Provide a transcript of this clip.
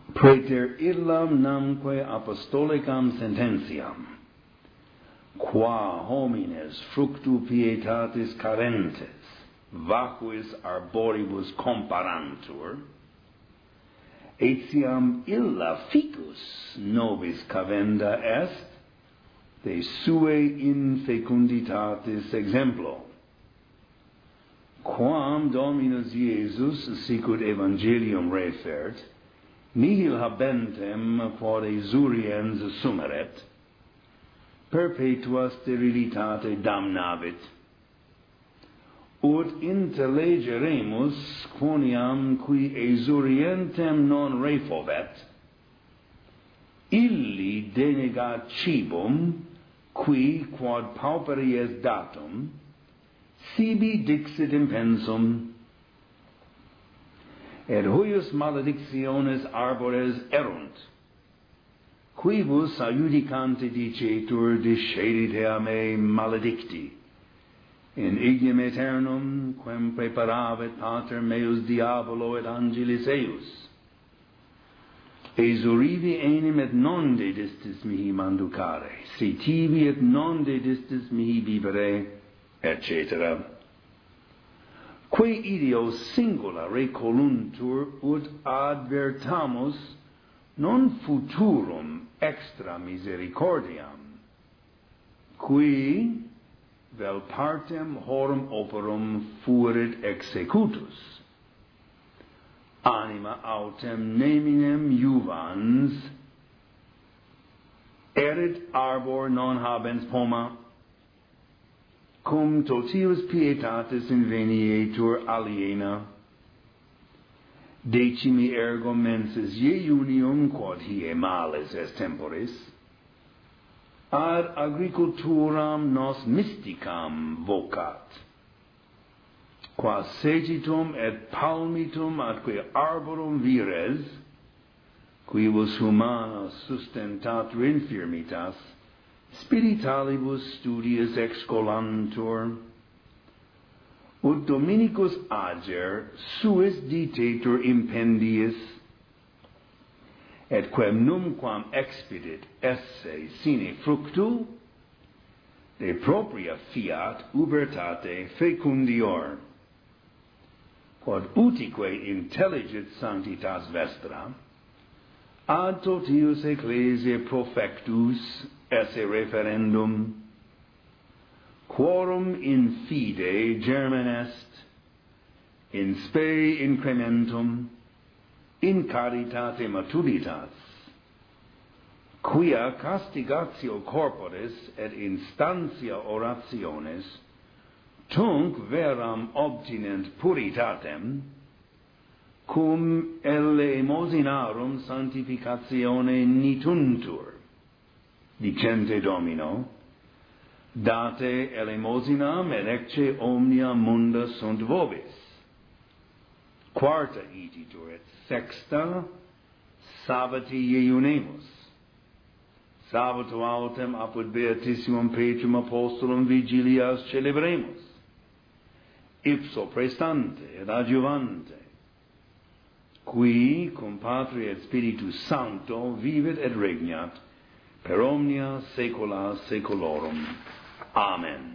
Praeter illam namque apostolicam sententiam, qua homines fructu pietatis carentes, vacuis arboribus comparantur, etiam illa ficus nobis cavenda est, de sue infecunditatis exemplo. Quam Dominus Iesus sicut evangelium refert, nihil habentem quod exuriens sumeret, perpetua sterilitate damnavit, ut intellegeremus quoniam qui exurientem non refovet, illi denegat cibum, qui quod pauperi est datum, sibi dixit impensum, et huius maledictiones arbores erunt, quibus adjudicante dicetur discedite a me maledicti, in ignem aeternum quem preparavit pater meus diabolo et angelis eius, exurivi enim et non dedistis mihi manducare, si tibi et non dedistis mihi vivere, etc. Que ideo singula recoluntur ut advertamus non futurum extra misericordiam, qui vel partem horum operum fuerit executus, anima autem neminem juvans, erit arbor non habens poma, cum totius pietatis invenietur aliena, decimi ergo mensis iunium quod hie males est temporis, ad agriculturam nos mysticam vocat, qua segitum et palmitum atque arborum vires, quibus humana sustentatur infirmitas, spiritalibus studies excolantur, ut Dominicus ager suis ditetur impendiis, et quem numquam expedit esse sine fructu, de propria fiat ubertate fecundior, quod utique intelligit sanctitas vestra, ad totius ecclesiae profectus esse referendum, quorum in fide germen est, in spe incrementum, in caritate maturitas, quia castigatio corporis et instantia orationes tunc veram obtinent puritatem, cum elemosinarum sanctificatione nituntur, dicente Domino, date elemosinam et ecce omnia munda sunt vobis. Quarta ititur et sexta sabbati iunemus. Sabbato autem apud beatissimum Petrum apostolum vigilias celebremus. Ipso prestante et adjuvante, qui cum Patri et Spiritus Sancto vivit et regnat per omnia saecula saeculorum. Amen.